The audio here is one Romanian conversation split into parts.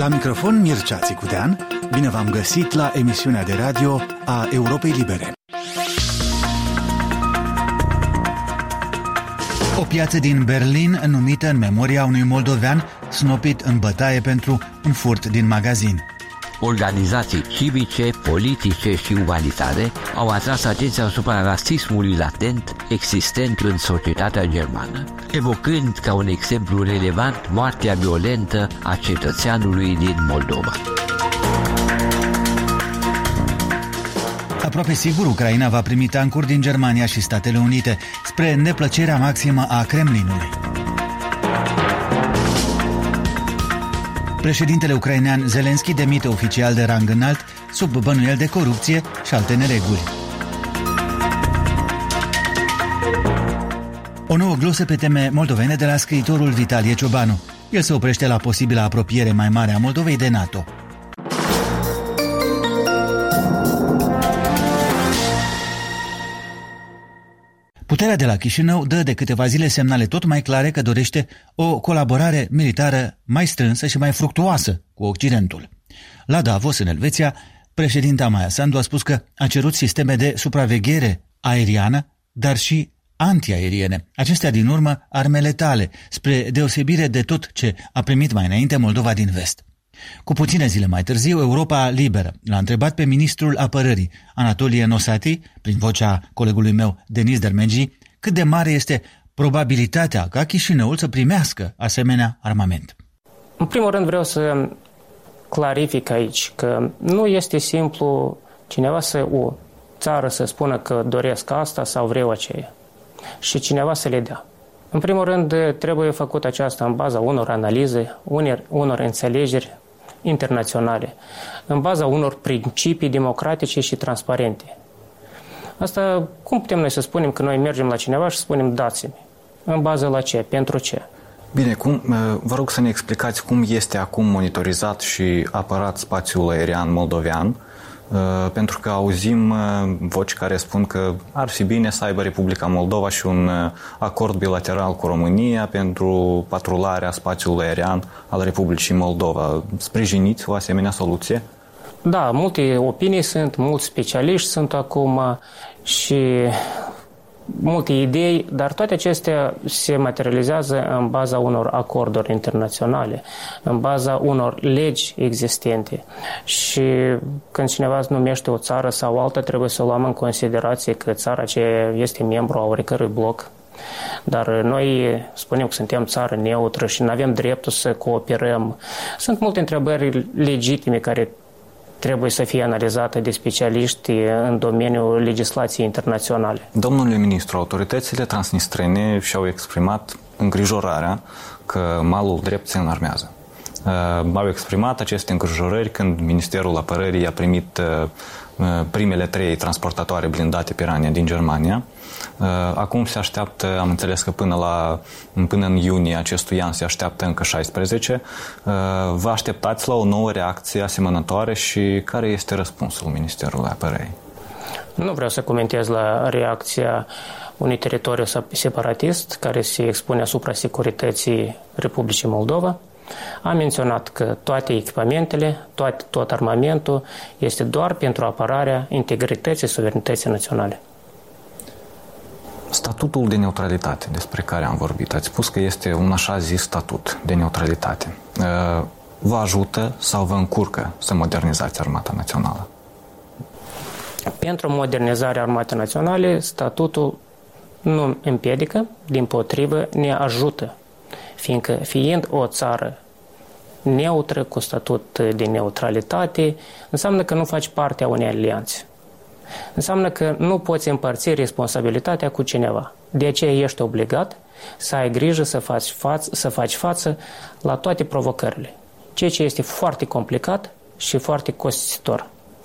microfon Mircea Țicudean, bine v-am găsit la emisiunea de radio a Europei Libere. O piață din Berlin numită în memoria unui moldovean snopit în bătaie pentru un furt din magazin. Organizații civice, politice și umanitare au atras atenția asupra rasismului latent existent în societatea germană, evocând ca un exemplu relevant moartea violentă a cetățeanului din Moldova. Aproape sigur, Ucraina va primi tancuri din Germania și Statele Unite, spre neplăcerea maximă a Kremlinului. Președintele ucrainean Zelenski demite oficial de rang înalt sub bănuieli de corupție și alte nereguli. O nouă glosă pe teme moldovene de la scriitorul Vitalie Ciobanu. El se oprește la posibilă apropiere mai mare a Moldovei de NATO. Puterea de la Chișinău dă de câteva zile semnale tot mai clare că dorește o colaborare militară mai strânsă și mai fructuoasă cu Occidentul. La Davos, în Elveția, președinta Maia Sandu a spus că a cerut sisteme de supraveghere aeriană, dar și antiaeriene. Acestea din urmă arme letale, spre deosebire de tot ce a primit mai înainte Moldova din vest. Cu puține zile mai târziu, Europa Liberă l-a întrebat pe ministrul apărării, Anatolie Nosati, prin vocea colegului meu, Denis Dermengi, cât de mare este probabilitatea ca Chișinăul să primească asemenea armament. În primul rând vreau să clarific aici că nu este simplu cineva o țară să spună că doresc asta sau vreau aceea și cineva să le dea. În primul rând trebuie făcut aceasta în baza unor analize, unor înțelegeri internaționale, în baza unor principii democratice și transparente. Asta, cum putem noi să spunem că noi mergem la cineva și spunem dați-mi? În bază la ce? Pentru ce? Bine, vă rog să ne explicați cum este acum monitorizat și apărat spațiul aerian moldovean, pentru că auzim voci care spun că ar fi bine să aibă Republica Moldova și un acord bilateral cu România pentru patrularea spațiului aerian al Republicii Moldova. Sprijiniți o asemenea soluție? Da, multe opinii sunt, mulți specialiști sunt acum și multe idei, dar toate acestea se materializează în baza unor acorduri internaționale, în baza unor legi existente. Și când cineva numește o țară sau alta, trebuie să o luăm în considerație că țara aceea este membru a oricărui bloc. Dar noi spunem că suntem țară neutră și nu avem dreptul să cooperăm. Sunt multe întrebări legitime care trebuie să fie analizată de specialiști în domeniul legislației internaționale. Domnule ministru, autoritățile transnistrene și-au exprimat îngrijorarea că malul drept se înarmează. Au exprimat aceste îngrijorări când Ministerul Apărării a primit primele 3 transportatoare blindate Piranha din Germania. Acum se așteaptă, am înțeles că până în iunie acestui an se așteaptă încă 16. Vă așteptați la o nouă reacție asemănătoare și care este răspunsul Ministerului Apărării? Nu vreau să comentez la reacția unui teritoriu separatist care se expune asupra securității Republicii Moldova. Am menționat că toate echipamentele, tot armamentul este doar pentru apărarea integrității și suverenității naționale. Statutul de neutralitate despre care am vorbit, ați spus că este un așa zis statut de neutralitate. Vă ajută sau vă încurcă să modernizați Armata Națională? Pentru modernizarea Armatei Naționale, statutul nu împiedică, dimpotrivă ne ajută, fiindcă fiind o țară neutră, cu statut de neutralitate, înseamnă că nu faci parte a unei alianțe. Înseamnă că nu poți împărți responsabilitatea cu cineva. De aceea ești obligat să ai grijă să faci față la toate provocările. Ceea ce este foarte complicat și foarte costisitor.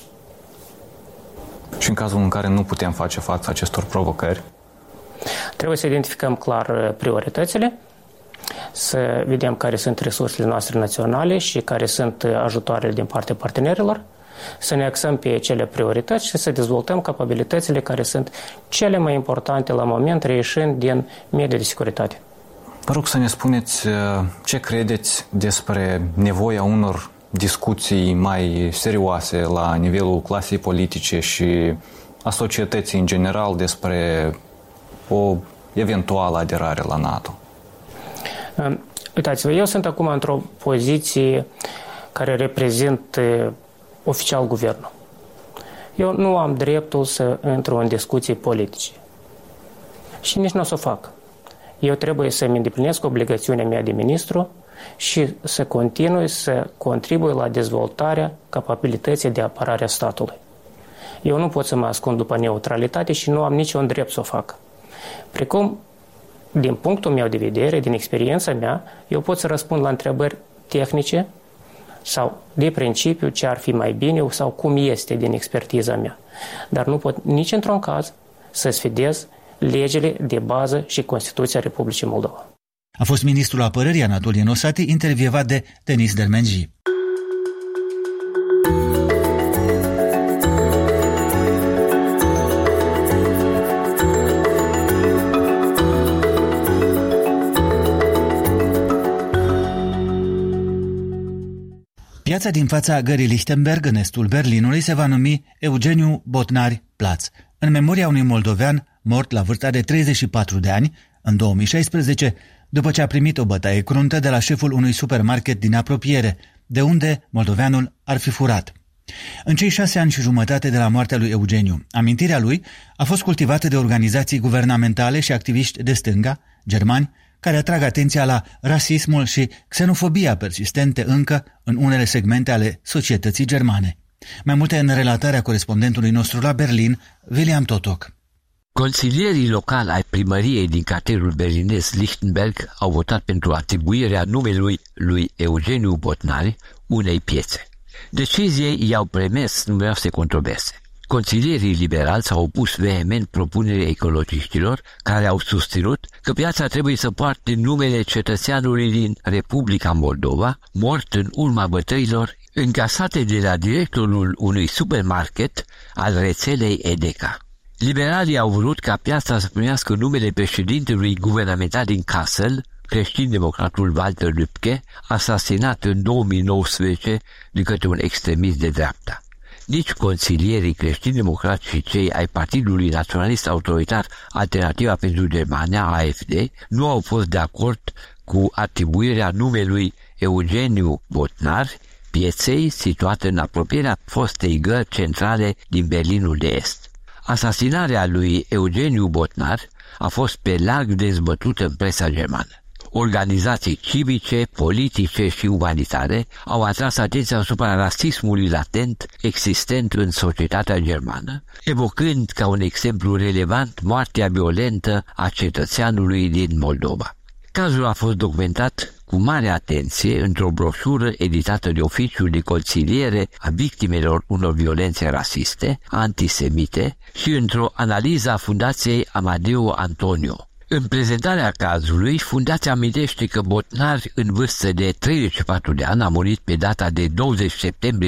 Și în cazul în care nu putem face față acestor provocări? Trebuie să identificăm clar prioritățile, să vedem care sunt resursele noastre naționale și care sunt ajutoarele din partea partenerilor, să ne axăm pe cele priorități și să dezvoltăm capabilitățile care sunt cele mai importante la moment, reieșind din mediul de securitate. Vă rog să ne spuneți ce credeți despre nevoia unor discuții mai serioase la nivelul clasei politice și a societății în general despre o eventuală aderare la NATO? Uitați-vă, eu sunt acum într-o poziție care reprezint oficial guvernul. Eu nu am dreptul să intru în discuții politice. Și nici nu o să o fac. Eu trebuie să-mi îndeplinesc obligațiunea mea de ministru și să continui să contribui la dezvoltarea capabilității de apărare a statului. Eu nu pot să mă ascund după neutralitate și nu am niciun drept să o fac. Precum, din punctul meu de vedere, din experiența mea, eu pot să răspund la întrebări tehnice sau de principiu ce ar fi mai bine sau cum este din expertiza mea. Dar nu pot nici într-un caz să sfidez legile de bază și Constituția Republicii Moldova. A fost ministrul apărării Anatolie Nosati, intervievat de Denis Dermenji. Piața din fața gării Lichtenberg, în estul Berlinului, se va numi Eugeniu Botnari Platz, în memoria unui moldovean mort la vârsta de 34 de ani, în 2016, după ce a primit o bătaie cruntă de la șeful unui supermarket din apropiere, de unde moldoveanul ar fi furat. În cei 6 ani și jumătate de la moartea lui Eugeniu, amintirea lui a fost cultivată de organizații guvernamentale și activiști de stânga, germani, care atrag atenția la rasismul și xenofobia persistente încă în unele segmente ale societății germane. Mai multe în relatarea corespondentului nostru la Berlin, William Totok. Consilierii locali ai primăriei din cartierul berlinez Lichtenberg au votat pentru atribuirea numelui lui Eugeniu Botnari unei piețe. Deciziei i-au premes numeroase controverse. Consilierii liberali s-au opus vehement propunerii ecologiștilor, care au susținut că piața trebuie să poarte numele cetățeanului din Republica Moldova, mort în urma bătăilor încasate de la directorul unui supermarket al rețelei Edeka. Liberalii au vrut ca piața să primească numele președintelui guvernamental din Kassel, creștin-democratul Walter Lübke, asasinat în 2019 de către un extremist de dreapta. Nici consilierii creștini-democrați și cei ai Partidului Naționalist Autoritar Alternativa pentru Germania, AfD, nu au fost de acord cu atribuirea numelui Eugeniu Botnar pieței situate în apropierea fostei gări centrale din Berlinul de Est. Asasinarea lui Eugeniu Botnar a fost pe larg dezbătută în presa germană. Organizații civice, politice și umanitare au atras atenția asupra rasismului latent existent în societatea germană, evocând ca un exemplu relevant moartea violentă a cetățeanului din Moldova. Cazul a fost documentat cu mare atenție într-o broșură editată de Oficiul de Consiliere a Victimelor unor violențe rasiste, antisemite și într-o analiză a Fundației Amadeo Antonio. În prezentarea cazului, fundația amintește că Botnar, în vârstă de 34 de ani, a murit pe data de 20 septembrie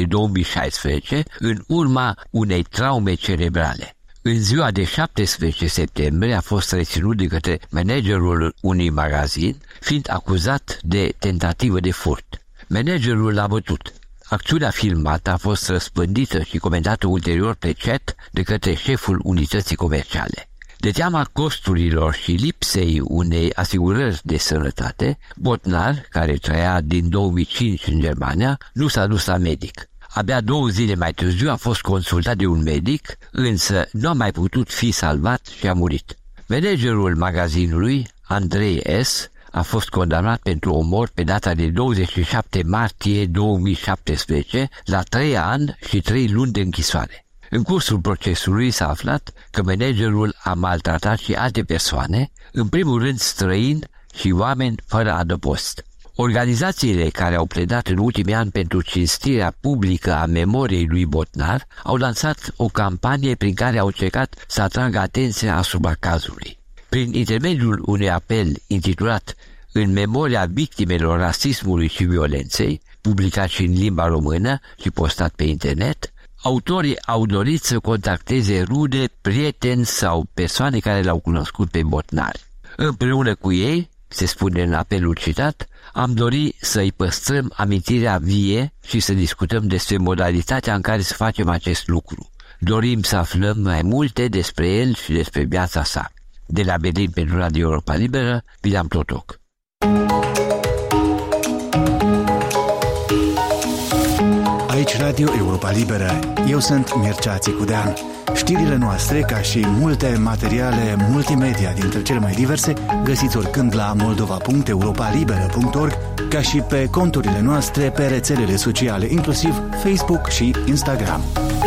2016 în urma unei traume cerebrale. În ziua de 17 septembrie a fost reținut de către managerul unui magazin, fiind acuzat de tentativă de furt. Managerul l-a bătut. Acțiunea filmată a fost răspândită și comentată ulterior pe chat de către șeful unității comerciale. De teama costurilor și lipsei unei asigurări de sănătate, Botnar, care trăia din 2005 în Germania, nu s-a dus la medic. Abia 2 zile mai târziu a fost consultat de un medic, însă nu a mai putut fi salvat și a murit. Managerul magazinului, Andrei S., a fost condamnat pentru omor pe data de 27 martie 2017 la 3 ani și 3 luni de închisoare. În cursul procesului s-a aflat că managerul a maltratat și alte persoane, în primul rând străini și oameni fără adăpost. Organizațiile care au pledat în ultimii ani pentru cinstirea publică a memoriei lui Botnar au lansat o campanie prin care au încercat să atragă atenția asupra cazului. Prin intermediul unui apel intitulat În memoria victimelor rasismului și violenței, publicat și în limba română și postat pe internet, autorii au dorit să contacteze rude, prieteni sau persoane care l-au cunoscut pe Botnar. Împreună cu ei se spune în apelul citat, am dorit să-i păstrăm amintirea vie și să discutăm despre modalitatea în care să facem acest lucru. Dorim să aflăm mai multe despre el și despre viața sa. De la Berlin pentru Radio Europa Liberă, William Totoc. Aici Radio Europa Liberă. Eu sunt Mircea Țicudean. Știrile noastre, ca și multe materiale multimedia dintre cele mai diverse, găsiți oricând la moldova.europalibera.org, ca și pe conturile noastre pe rețelele sociale, inclusiv Facebook și Instagram.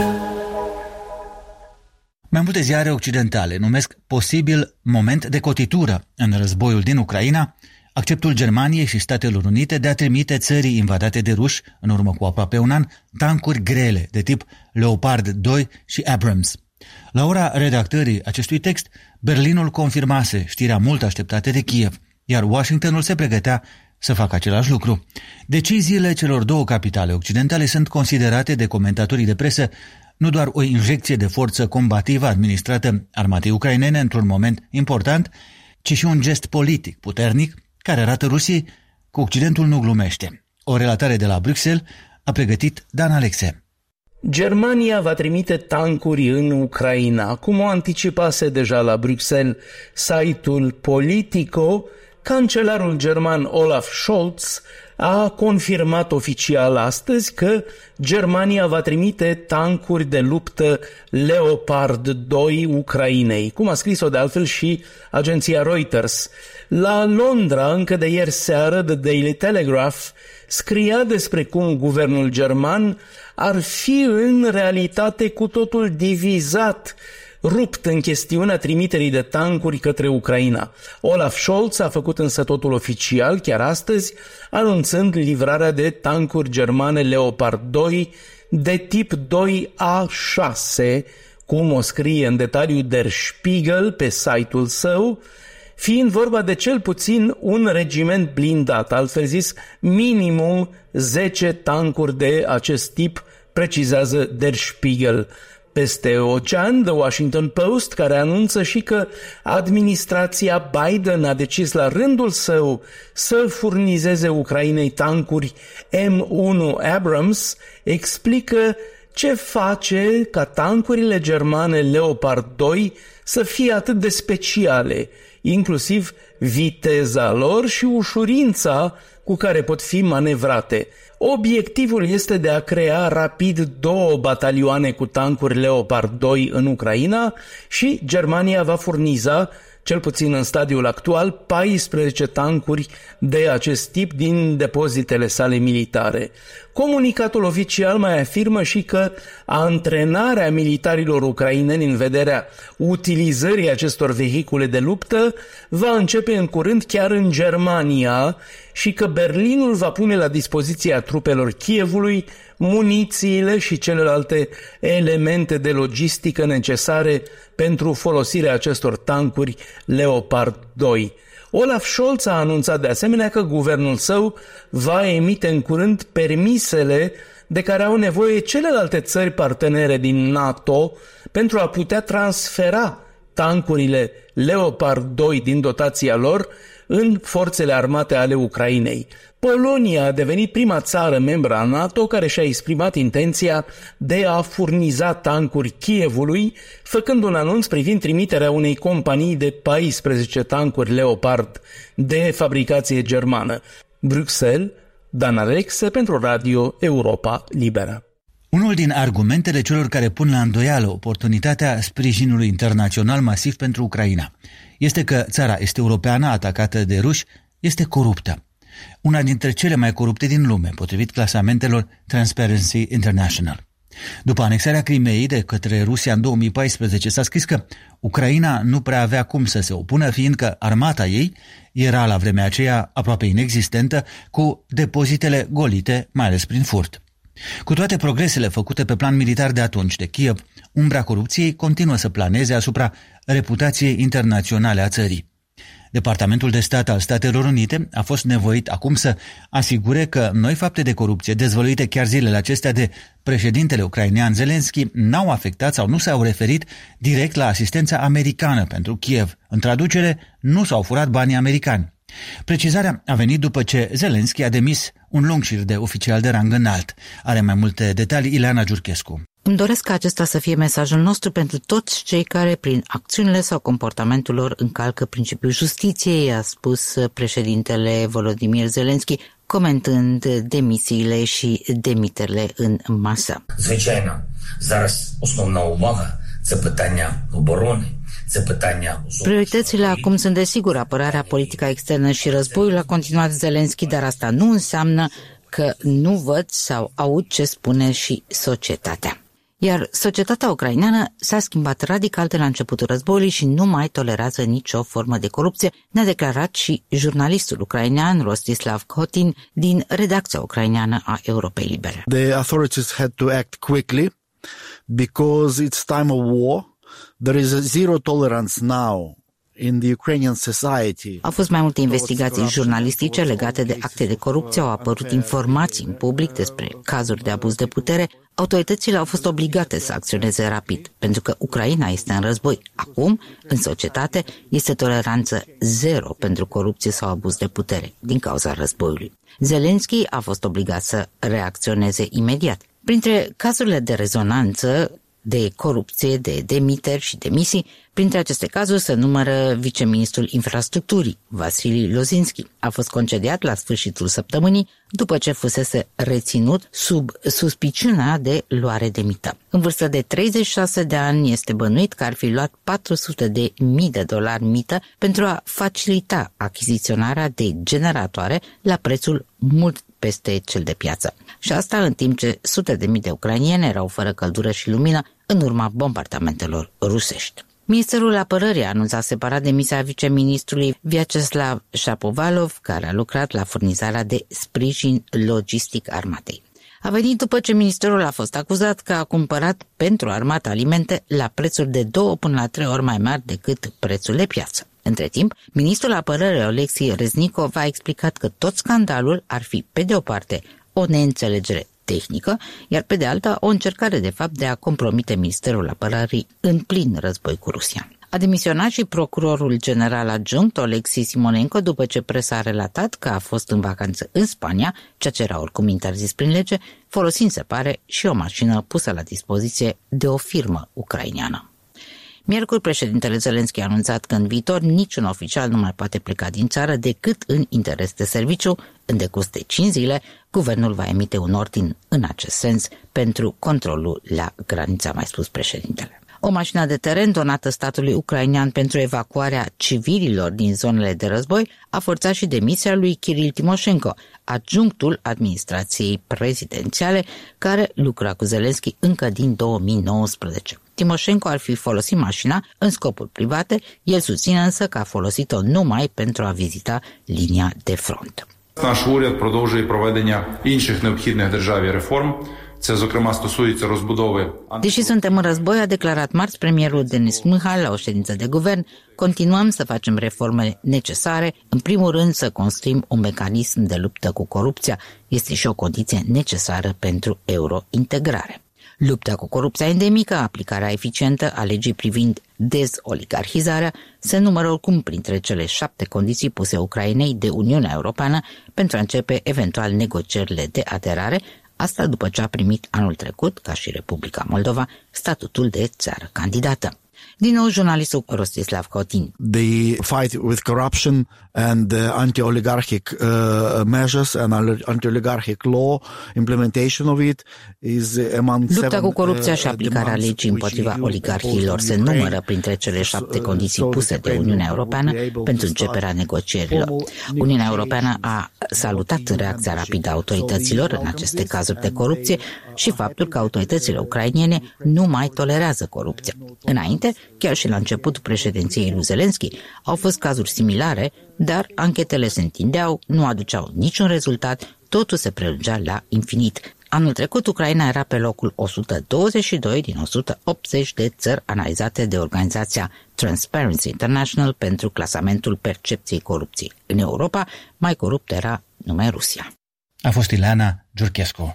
Mai multe ziare occidentale numesc posibil moment de cotitură în războiul din Ucraina acceptul Germaniei și Statelor Unite de a trimite țării invadate de ruși, în urmă cu aproape un an, tancuri grele de tip Leopard 2 și Abrams. La ora redactării acestui text, Berlinul confirmase știrea mult așteptată de Kiev, iar Washingtonul se pregătea să facă același lucru. Deciziile celor două capitale occidentale sunt considerate de comentatorii de presă nu doar o injecție de forță combativă administrată armatei ucrainene într-un moment important, ci și un gest politic puternic care arată Rusiei că Occidentul nu glumește. O relatare de la Bruxelles a pregătit Dan Alexe. Germania va trimite tancuri în Ucraina, cum o anticipase deja la Bruxelles site-ul Politico. Cancelarul german Olaf Scholz a confirmat oficial astăzi că Germania va trimite tancuri de luptă Leopard 2 Ucrainei, cum a scris-o de altfel și agenția Reuters. La Londra, încă de ieri seară, The Daily Telegraph scria despre cum guvernul german ar fi în realitate cu totul divizat, rupt în chestiunea trimiterii de tancuri către Ucraina. Olaf Scholz a făcut însă totul oficial chiar astăzi, anunțând livrarea de tancuri germane Leopard 2 de tip 2A6, cum o scrie în detaliu Der Spiegel pe site-ul său, fiind vorba de cel puțin un regiment blindat, altfel zis minimum 10 tancuri de acest tip, precizează Der Spiegel. Peste ocean, The Washington Post, care anunță și că administrația Biden a decis la rândul său să furnizeze Ucrainei tancuri M1 Abrams, explică ce face ca tancurile germane Leopard 2 să fie atât de speciale, inclusiv viteza lor și ușurința cu care pot fi manevrate. Obiectivul este de a crea rapid 2 batalioane cu tancuri Leopard 2 în Ucraina și Germania va furniza, cel puțin în stadiul actual, 14 tancuri de acest tip din depozitele sale militare. Comunicatul oficial mai afirmă și că antrenarea militarilor ucraineni în vederea utilizării acestor vehicule de luptă va începe în curând chiar în Germania și că Berlinul va pune la dispoziția trupelor Kievului munițiile și celelalte elemente de logistică necesare pentru folosirea acestor tancuri Leopard 2. Olaf Scholz a anunțat de asemenea că guvernul său va emite în curând permisele de care au nevoie celelalte țări partenere din NATO pentru a putea transfera tancurile Leopard 2 din dotația lor în forțele armate ale Ucrainei. Polonia a devenit prima țară membră a NATO care și-a exprimat intenția de a furniza tancuri Kievului, făcând un anunț privind trimiterea unei companii de 14 tancuri Leopard de fabricație germană. Bruxelles, Dan Alexe pentru Radio Europa Liberă. Unul din argumentele celor care pun la îndoială oportunitatea sprijinului internațional masiv pentru Ucraina este că țara este europeană atacată de ruși este coruptă. Una dintre cele mai corupte din lume, potrivit clasamentelor Transparency International. După anexarea Crimeei de către Rusia în 2014, s-a scris că Ucraina nu prea avea cum să se opună, fiindcă armata ei era la vremea aceea aproape inexistentă, cu depozitele golite, mai ales prin furt. Cu toate progresele făcute pe plan militar de atunci de Kiev, umbra corupției continuă să planeze asupra reputației internaționale a țării. Departamentul de Stat al Statelor Unite a fost nevoit acum să asigure că noi fapte de corupție dezvăluite chiar zilele acestea de președintele ucrainean Zelensky n-au afectat sau nu s-au referit direct la asistența americană pentru Kiev. În traducere, nu s-au furat banii americani. Precizarea a venit după ce Zelenski a demis un lung șir de oficiali de rang înalt. Are mai multe detalii Ileana Giurchescu. Îmi doresc ca acesta să fie mesajul nostru pentru toți cei care, prin acțiunile sau comportamentul lor, încalcă principiul justiției, a spus președintele Volodymyr Zelenski, comentând demisiile și demiterile în masă. Звичайно, зараз основна увага – це питання оборони. Prioritățile acum sunt desigur apărarea, politica externă și războiul, a continuat Zelenski, dar asta nu înseamnă că nu văd sau aud ce spune și societatea. Iar societatea ucraineană s-a schimbat radical de la începutul războiului și nu mai tolerează nicio formă de corupție, ne-a declarat și jurnalistul ucrainean Rostislav Khotin din redacția ucraineană a Europei Libere. The authorities had to act quickly because it's time of war. There is a zero tolerance now in the Ukrainian society. Au fost mai multe investigații jurnalistice legate de acte de corupție, au apărut informații în public despre cazuri de abuz de putere. Autoritățile au fost obligate să acționeze rapid, pentru că Ucraina este în război. Acum, în societate, este toleranță zero pentru corupție sau abuz de putere, din cauza războiului. Zelenski a fost obligat să reacționeze imediat. Printre cazurile de rezonanță, de corupție, de demiteri și demisii, printre aceste cazuri se numără viceministrul infrastructurii, Vasili Lozinski. A fost concediat la sfârșitul săptămânii după ce fusese reținut sub suspiciunea de luare de mită. În vârstă de 36 de ani este bănuit că ar fi luat $400.000 mită pentru a facilita achiziționarea de generatoare la prețul mult peste cel de piață. Și asta în timp ce sute de mii de ucrainieni erau fără căldură și lumină în urma bombardamentelor rusești. Ministerul Apărării a anunțat separat demisia viceministrului Vyacheslav Shapovalov, care a lucrat la furnizarea de sprijin logistic armatei. A venit după ce ministerul a fost acuzat că a cumpărat pentru armată alimente la prețuri de 2 până la 3 ori mai mari decât prețul de piață. Între timp, ministrul Apărării Oleksiy Reznikov a explicat că tot scandalul ar fi, pe de o parte, o neînțelegere tehnică, iar pe de alta o încercare de fapt de a compromite Ministerul Apărării în plin război cu Rusia. A demisionat și procurorul general adjunct Oleksiy Simonenko după ce presa a relatat că a fost în vacanță în Spania, ceea ce era oricum interzis prin lege, folosind, se pare, și o mașină pusă la dispoziție de o firmă ucraineană. Miercuri, președintele Zelenski a anunțat că în viitor niciun oficial nu mai poate pleca din țară decât în interes de serviciu. În decurs de 5 zile, guvernul va emite un ordin în acest sens pentru controlul la granița, mai spus președintele. O mașină de teren donată statului ucrainean pentru evacuarea civililor din zonele de război a forțat și demisia lui Kiril Timoșenko, adjunctul administrației prezidențiale, care lucra cu Zelenski încă din 2019. Timoșenko ar fi folosit mașina în scopuri private, el susține însă că a folosit-o numai pentru a vizita linia de front. Наш уряд продовжує проведення інших необхідних державі реформ. Це, зокрема, стосується розбудови. Deși suntem în război, a declarat marți premierul Denis Mihal la o ședință de guvern, continuăm să facem reformele necesare, în primul rând să construim un mecanism de luptă cu corupția, este și o condiție necesară pentru eurointegrare. Lupta cu corupția endemică, aplicarea eficientă a legii privind dezoligarhizarea, se numără oricum printre cele 7 condiții puse Ucrainei de Uniunea Europeană pentru a începe eventual negocierile de aderare, asta după ce a primit anul trecut, ca și Republica Moldova, statutul de țară candidată. Din nou, jurnalistul Rostislav Khotin. The fight with corruption and anti-oligarchic measures and anti-oligarchic law, implementation of it is among Lupta cu corupția și aplicarea legii împotriva oligarhiilor se numără printre cele 7 condiții puse de Uniunea Europeană pentru începerea negocierilor. Uniunea Europeană a salutat reacția rapidă a autorităților în aceste cazuri de corupție și faptul că autoritățile ucrainene nu mai tolerează corupția. Înainte, chiar și la începutul președinției lui Zelenski, au fost cazuri similare, dar anchetele se întindeau, nu aduceau niciun rezultat, totul se prelungea la infinit. Anul trecut, Ucraina era pe locul 122 din 180 de țări analizate de organizația Transparency International pentru clasamentul percepției corupției. În Europa, mai coruptă era numai Rusia. A fost Ileana Giurchescu.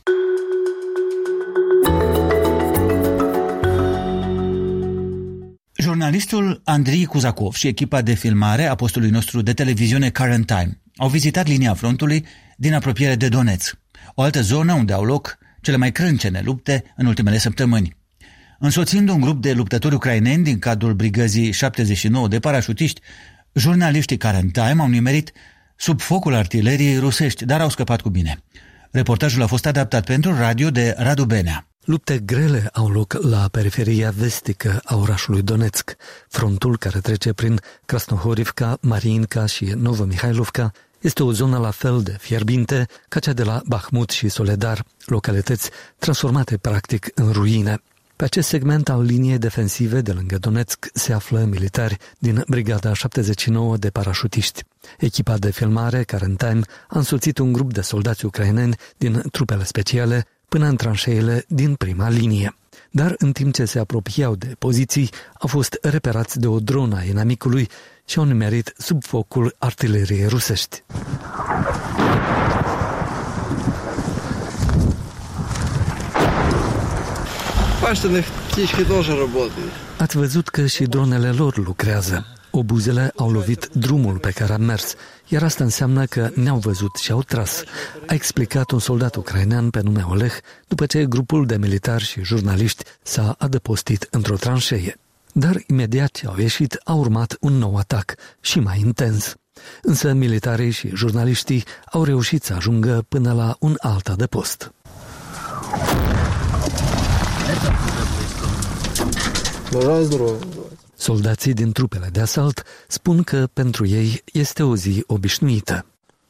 Jurnalistul Andrei Kuzakov și echipa de filmare a postului nostru de televiziune Current Time au vizitat linia frontului din apropiere de Donetsk, o altă zonă unde au loc cele mai crâncene lupte în ultimele săptămâni. Însoțind un grup de luptători ucraineni din cadrul brigăzii 79 de parașutiști, jurnaliștii Current Time au nimerit sub focul artileriei rusești, dar au scăpat cu bine. Reportajul a fost adaptat pentru radio de Radu Benea. Lupte grele au loc la periferia vestică a orașului Donetsk. Frontul care trece prin Krasnohorivka, Mariinka și Novomihailovka este o zonă la fel de fierbinte ca cea de la Bahmut și Soledar, localități transformate practic în ruine. Pe acest segment al liniei defensive de lângă Donetsk se află militari din Brigada 79 de parașutiști. Echipa de filmare Current Time a însoțit un grup de soldați ucraineni din trupele speciale până în tranșeile din prima linie. Dar în timp ce se apropiau de poziții, au fost reperați de o dronă a inamicului și au nimerit sub focul artileriei rusești. Ați văzut că și dronele lor lucrează. Obuzele au lovit drumul pe care am mers, iar asta înseamnă că ne-au văzut și au tras, a explicat un soldat ucrainean pe nume Oleg, după ce grupul de militari și jurnaliști s-a adăpostit într-o tranșee. Dar imediat ce au ieșit, a urmat un nou atac, și mai intens. Însă militarii și jurnaliștii au reușit să ajungă până la un alt adăpost. Soldații din trupele de asalt spun că pentru ei este o zi obișnuită.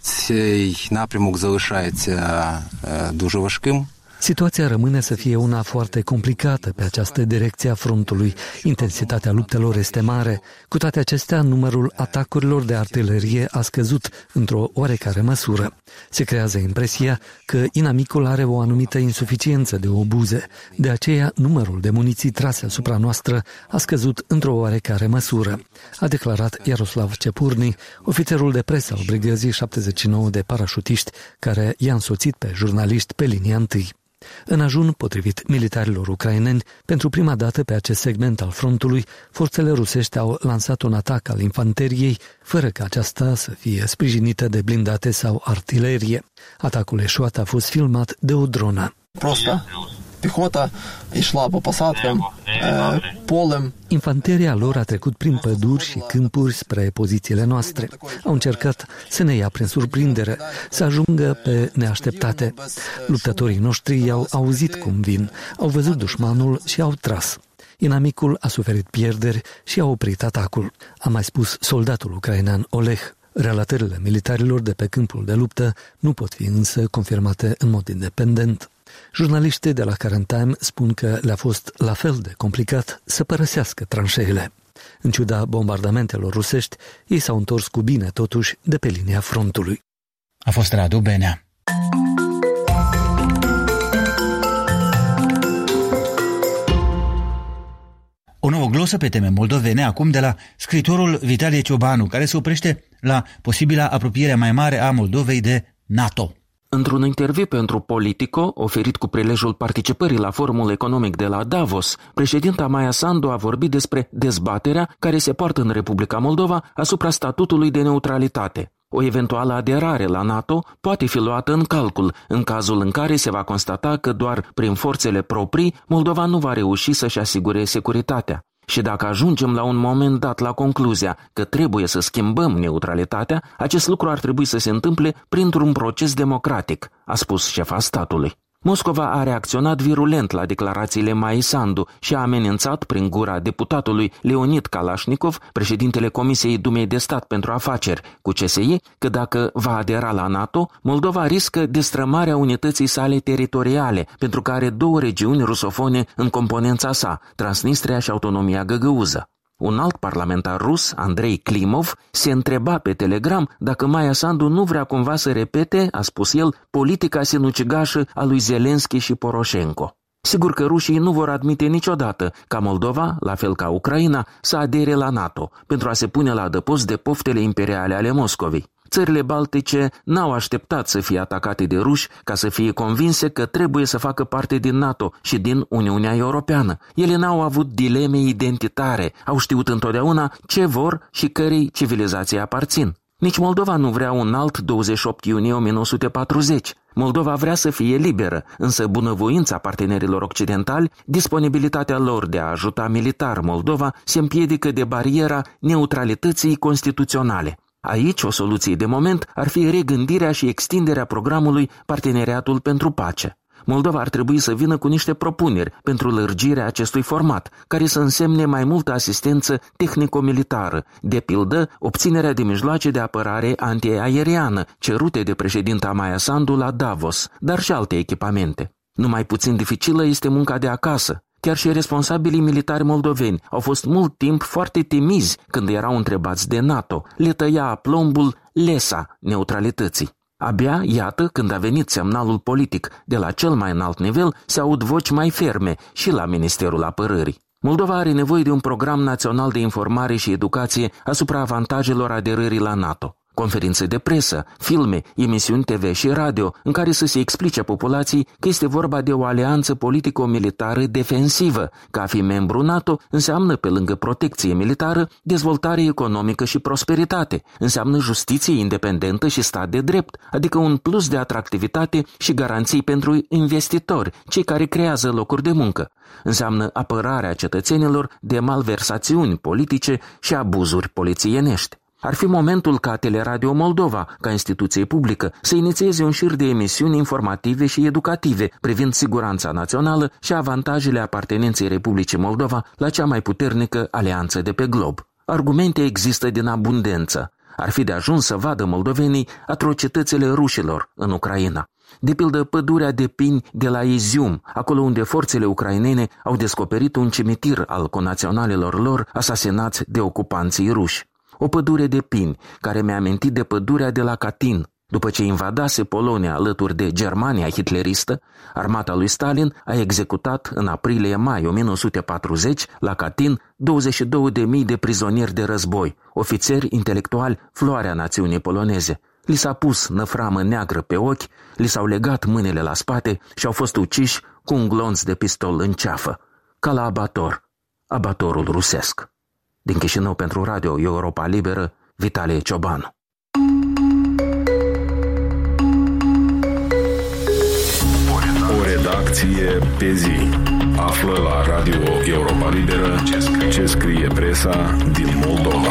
Situația rămâne să fie una foarte complicată pe această direcție a frontului. Intensitatea luptelor este mare. Cu toate acestea, numărul atacurilor de artilerie a scăzut într-o oarecare măsură. Se creează impresia că inamicul are o anumită insuficiență de obuze. De aceea, numărul de muniții trase asupra noastră a scăzut într-o oarecare măsură, a declarat Iaroslav Cepurni, ofițerul de presă al brigăzii 79 de parașutiști, care i-a însoțit pe jurnaliști pe linia întâi. În ajun, potrivit militarilor ucraineni, pentru prima dată pe acest segment al frontului, forțele rusești au lansat un atac al infanteriei, fără ca aceasta să fie sprijinită de blindate sau artilerie. Atacul eșuat a fost filmat de o dronă. Infanteria lor a trecut prin păduri și câmpuri spre pozițiile noastre. Au încercat să ne ia prin surprindere, să ajungă pe neașteptate. Luptătorii noștri i-au auzit cum vin, au văzut dușmanul și au tras. Inamicul a suferit pierderi și a oprit atacul, a mai spus soldatul ucrainean Oleg. Relatările militarilor de pe câmpul de luptă nu pot fi însă confirmate în mod independent. Jurnaliștii de la Current Time spun că le-a fost la fel de complicat să părăsească tranșeile. În ciuda bombardamentelor rusești, ei s-au întors cu bine totuși de pe linia frontului. A fost Radu Benea. O nouă glosă pe teme moldovene acum de la scriitorul Vitalie Ciobanu, care se oprește la posibila apropiere mai mare a Moldovei de NATO. Într-un interviu pentru Politico, oferit cu prilejul participării la forumul economic de la Davos, președinta Maia Sandu a vorbit despre dezbaterea care se poartă în Republica Moldova asupra statutului de neutralitate. O eventuală aderare la NATO poate fi luată în calcul, în cazul în care se va constata că doar prin forțele proprii Moldova nu va reuși să-și asigure securitatea. Și dacă ajungem la un moment dat la concluzia că trebuie să schimbăm neutralitatea, acest lucru ar trebui să se întâmple printr-un proces democratic, a spus șefa statului. Moscova a reacționat virulent la declarațiile Maii Sandu și a amenințat prin gura deputatului Leonid Kalashnikov, președintele Comisiei Dumei de Stat pentru Afaceri cu CSI, că dacă va adera la NATO, Moldova riscă destrămarea unității sale teritoriale, pentru că are două regiuni rusofone în componența sa, Transnistria și Autonomia Găgăuză. Un alt parlamentar rus, Andrei Klimov, se întreba pe Telegram dacă Maia Sandu nu vrea cumva să repete, a spus el, politica sinucigașă a lui Zelenski și Poroșenko. Sigur că rușii nu vor admite niciodată ca Moldova, la fel ca Ucraina, să adere la NATO, pentru a se pune la adăpost de poftele imperiale ale Moscovei. țările baltice n-au așteptat să fie atacate de ruși ca să fie convinse că trebuie să facă parte din NATO și din Uniunea Europeană. Ele n-au avut dileme identitare, au știut întotdeauna ce vor și cărei civilizații aparțin. Nici Moldova nu vrea un alt 28 iunie 1940. Moldova vrea să fie liberă, însă bunăvoința partenerilor occidentali, disponibilitatea lor de a ajuta militar Moldova se împiedică de bariera neutralității constituționale. Aici, o soluție de moment ar fi regândirea și extinderea programului Parteneriatul pentru Pace. Moldova ar trebui să vină cu niște propuneri pentru lărgirea acestui format, care să însemne mai multă asistență tehnico-militară, de pildă obținerea de mijloace de apărare antiaeriană, cerute de președinta Maia Sandu la Davos, dar și alte echipamente. Numai puțin dificilă este munca de acasă. Chiar și responsabilii militari moldoveni au fost mult timp foarte timizi când erau întrebați de NATO. Le tăia aplombul lesa neutralității. Abia, iată, când a venit semnalul politic de la cel mai înalt nivel, se aud voci mai ferme și la Ministerul Apărării. Moldova are nevoie de un program național de informare și educație asupra avantajelor aderării la NATO. Conferințe de presă, filme, emisiuni TV și radio, în care să se explice populației că este vorba de o alianță politico-militară defensivă, că a fi membru NATO înseamnă, pe lângă protecție militară, dezvoltare economică și prosperitate, înseamnă justiție independentă și stat de drept, adică un plus de atractivitate și garanții pentru investitori, cei care creează locuri de muncă. Înseamnă apărarea cetățenilor de malversațiuni politice și abuzuri polițienești. Ar fi momentul ca Teleradio Moldova, ca instituție publică, să inițieze un șir de emisiuni informative și educative privind siguranța națională și avantajele apartenenței Republicii Moldova la cea mai puternică alianță de pe glob. Argumente există din abundență. Ar fi de ajuns să vadă moldovenii atrocitățile rușilor în Ucraina. De pildă, pădurea de pini de la Izium, acolo unde forțele ucrainene au descoperit un cimitir al conaționalilor lor asasinați de ocupanții ruși. O pădure de pini, care mi-a amintit de pădurea de la Katyn. După ce invadase Polonia alături de Germania hitleristă, armata lui Stalin a executat în aprilie-mai 1940 la Katyn 22.000 de prizonieri de război, ofițeri intelectuali, floarea națiunii poloneze. Li s-a pus năframă neagră pe ochi, li s-au legat mâinile la spate și au fost uciși cu un glonț de pistol în ceafă, ca la abatorul rusesc. Din Chișinău pentru Radio Europa Liberă, Vitalie Ciobanu. O redacție pe zi. Află la Radio Europa Liberă ce scrie presa din Moldova.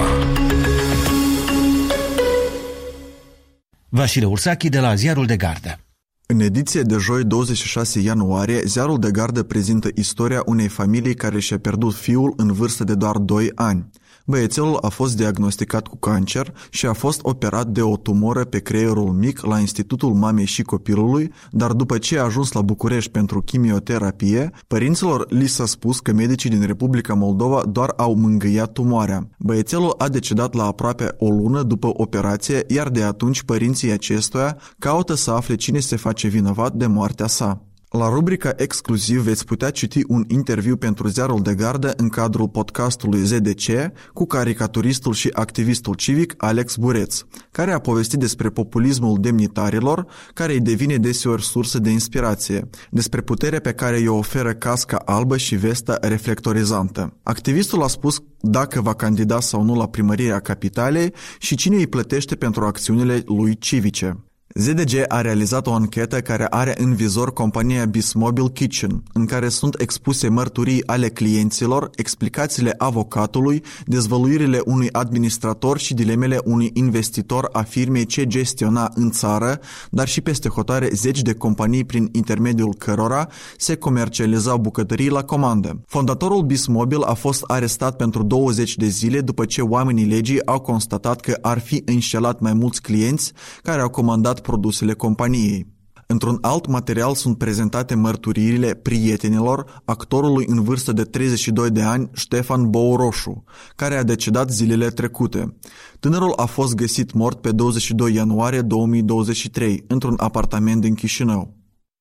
Vasile Ursachi de la Ziarul de Gardă. În ediție de joi 26 ianuarie, Ziarul de Gardă prezintă istoria unei familii care și-a pierdut fiul în vârstă de doar 2 ani. Băiețelul a fost diagnosticat cu cancer și a fost operat de o tumoră pe creierul mic la Institutul Mamei și Copilului, dar după ce a ajuns la București pentru chimioterapie, părinților li s-a spus că medicii din Republica Moldova doar au mângâiat tumoarea. Băiețelul a decedat la aproape o lună după operație, iar de atunci părinții acestuia caută să afle cine se face vinovat de moartea sa. La rubrica Exclusiv veți putea citi un interviu pentru Ziarul de Gardă în cadrul podcastului ZDC cu caricaturistul și activistul civic Alex Bureț, care a povestit despre populismul demnitarilor, care îi devine deseori sursă de inspirație, despre puterea pe care îi oferă casca albă și vesta reflectorizantă. Activistul a spus dacă va candida sau nu la primăria capitalei și cine îi plătește pentru acțiunile lui civice. ZDG a realizat o anchetă care are în vizor compania Bismobile Kitchen, în care sunt expuse mărturii ale clienților, explicațiile avocatului, dezvăluirile unui administrator și dilemele unui investitor a firmei ce gestiona în țară, dar și peste hotare zeci de companii prin intermediul cărora se comercializau bucătării la comandă. Fondatorul Bismobile a fost arestat pentru 20 de zile după ce oamenii legii au constatat că ar fi înșelat mai mulți clienți care au comandat produsele companiei. Într-un alt material sunt prezentate mărturiile prietenilor actorului în vârstă de 32 de ani, Ștefan Bouroșu, care a decedat zilele trecute. Tânărul a fost găsit mort pe 22 ianuarie 2023 într-un apartament din Chișinău.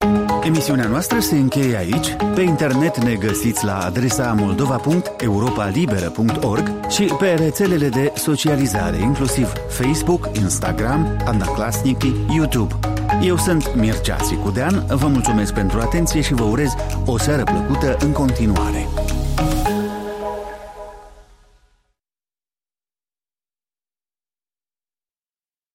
Emisiunea noastră se încheie aici. Pe internet ne găsiți la adresa moldova.europalibera.org și pe rețelele de socializare, inclusiv Facebook, Instagram, Odnoklassniki, YouTube. Eu sunt Mircea Țicudean, vă mulțumesc pentru atenție și vă urez o seară plăcută în continuare.